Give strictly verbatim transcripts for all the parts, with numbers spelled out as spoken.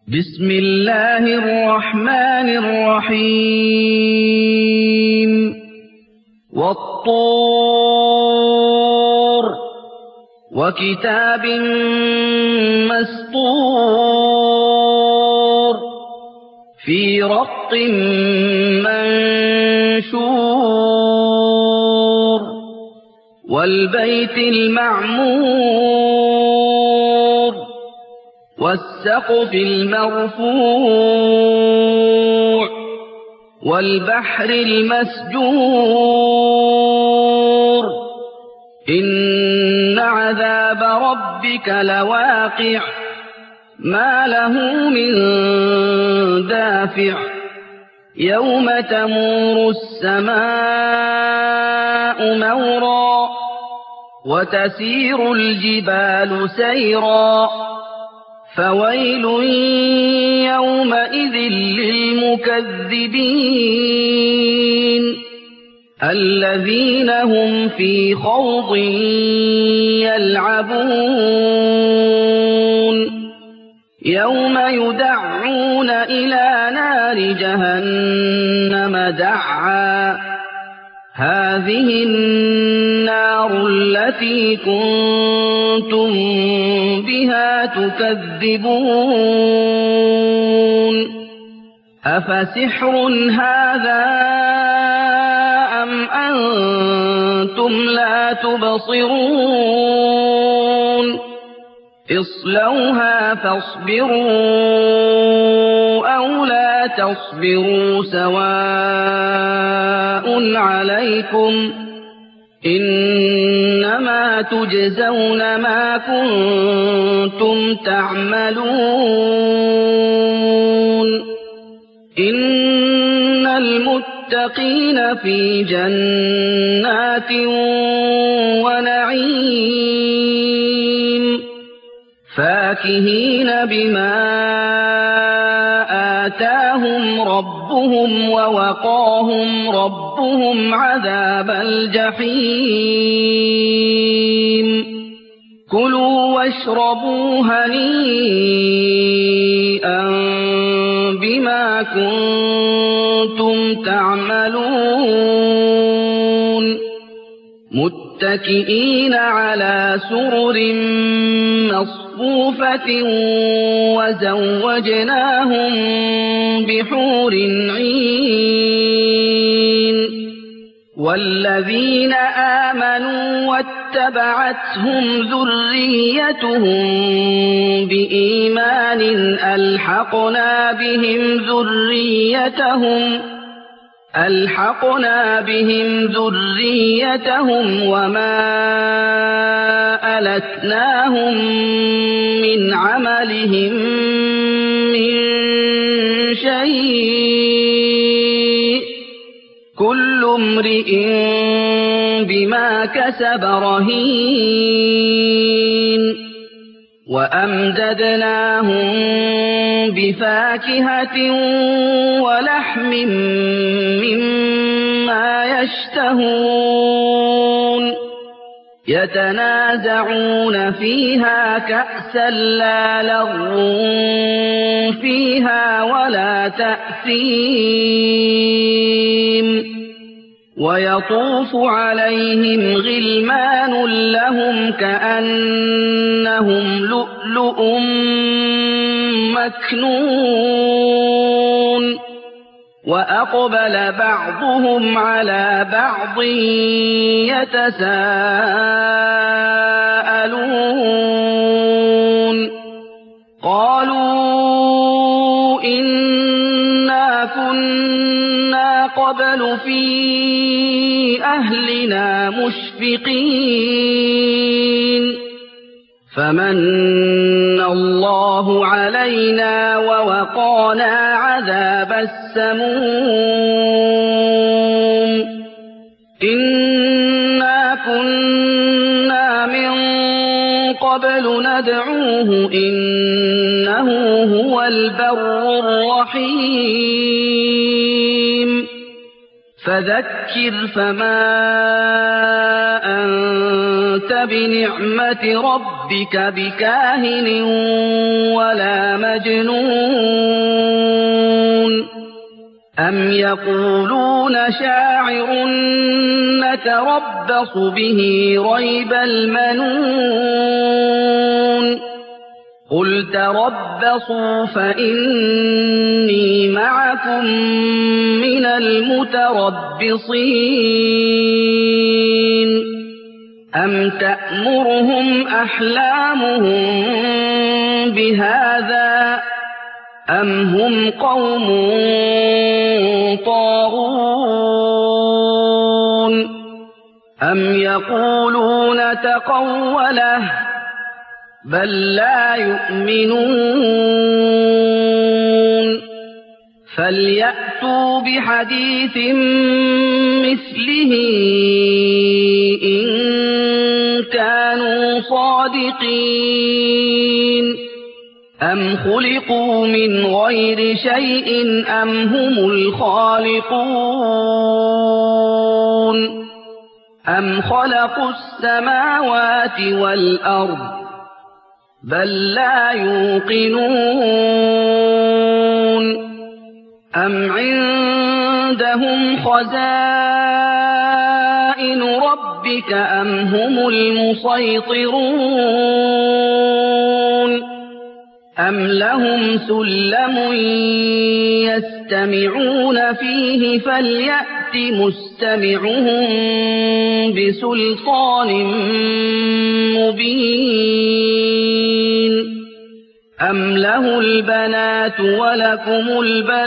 بسم الله الرحمن الرحيم والطور وكتاب مسطور في رق منشور والبيت المعمور والسقف المرفوع والبحر المسجور إن عذاب ربك لواقع ما له من دافع يوم تمور السماء مورا وتسير الجبال سيرا فويل يومئذ للمكذبين الذين هم في خوض يلعبون يوم يدعون إلى نار جهنم دعا هذه النار التي كنتم بها تكذبون أفسحر هذا أم أنتم لا تبصرون اصلوها فاصبروا أو لا تصبروا سواء عليكم إنما تجزون ما كنتم تعملون إن المتقين في جنات ونعيم فاكهين بما آتاهم ربهم ووقاهم ربهم عذاب الجحيم كلوا واشربوا هنيئا بما كنتم تعملون متكئين على سرر مصفوفة وزوجناهم بحور عين والذين آمنوا واتبعتهم ذريتهم بإيمان ألحقنا بهم ذريتهم ألحقنا بهم ذريتهم وما ألتناهم من عملهم من شيء كل امرئ بما كسب رهين وأمددناهم بفاكهة ولحم مما يشتهون يتنازعون فيها كأسا لا لغو فيها ولا تأثيم ويطوف عليهم غلمان لهم كأنهم لؤلؤ مكنون وأقبل بعضهم على بعض يتساءلون قالوا إنا كنا قبل في أهلنا مشفقين فمن الله علينا ووقانا عذاب السموم إنا كنا من قبل ندعوه إنه هو البر الرحيم فذكر فما أنت بنعمة ربك بكاهن ولا مجنون أم يقولون شاعر نتربص به ريب المنون قل تربصوا فإني معكم من المتربصين أم تأمرهم أحلامهم بهذا أم هم قوم طاغون أم يقولون تقوله بل لا يؤمنون فليأتوا بحديث مثله إن كانوا صادقين أم خلقوا من غير شيء أم هم الخالقون أم خلقوا السماوات والأرض بل لا يوقنون أم عندهم خزائن ربك أم هم المسيطرون أم لهم سلم يستمعون فيه فليأت مستمعهم بسلطان مبين أم له البنات ولكم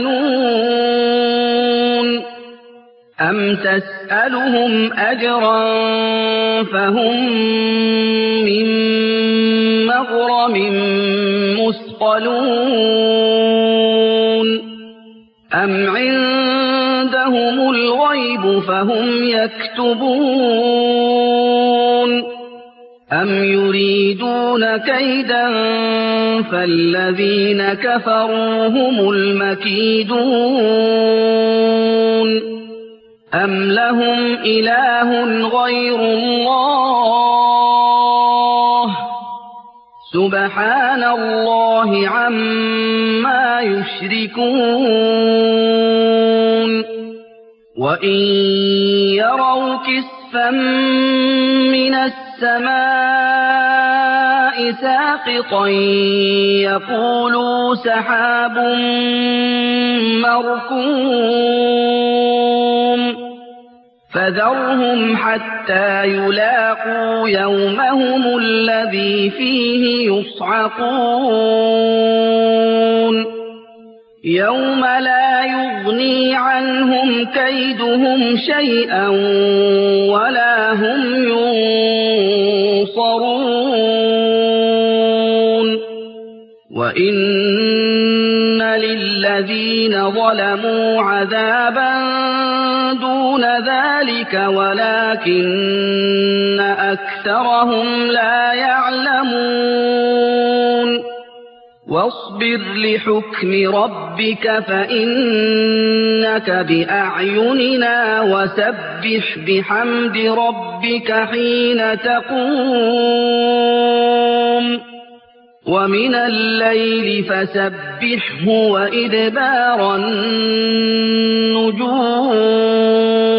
البنون أم تسألهم أجرا فهم من مغرم مثقلون أم عندهم الغيب فهم يكتبون أم يريدون كيدا فالذين كفروا هم المكيدون أم لهم إله غير الله سبحان الله عما يشركون وإن يروا كسفا من السماء ساقطا يقولوا سحاب مركوم فذرهم حتى يلاقوا يومهم الذي فيه يصعقون يوم لا يغني عنهم كيدهم شيئا ولا هم ينصرون وإن للذين ظلموا عذابا دون ذلك ولكن أكثرهم لا يعلمون واصبر لحكم ربك فإنك بأعيننا وسبح بحمد ربك حين تقوم ومن الليل فسبحه وإدبار النجوم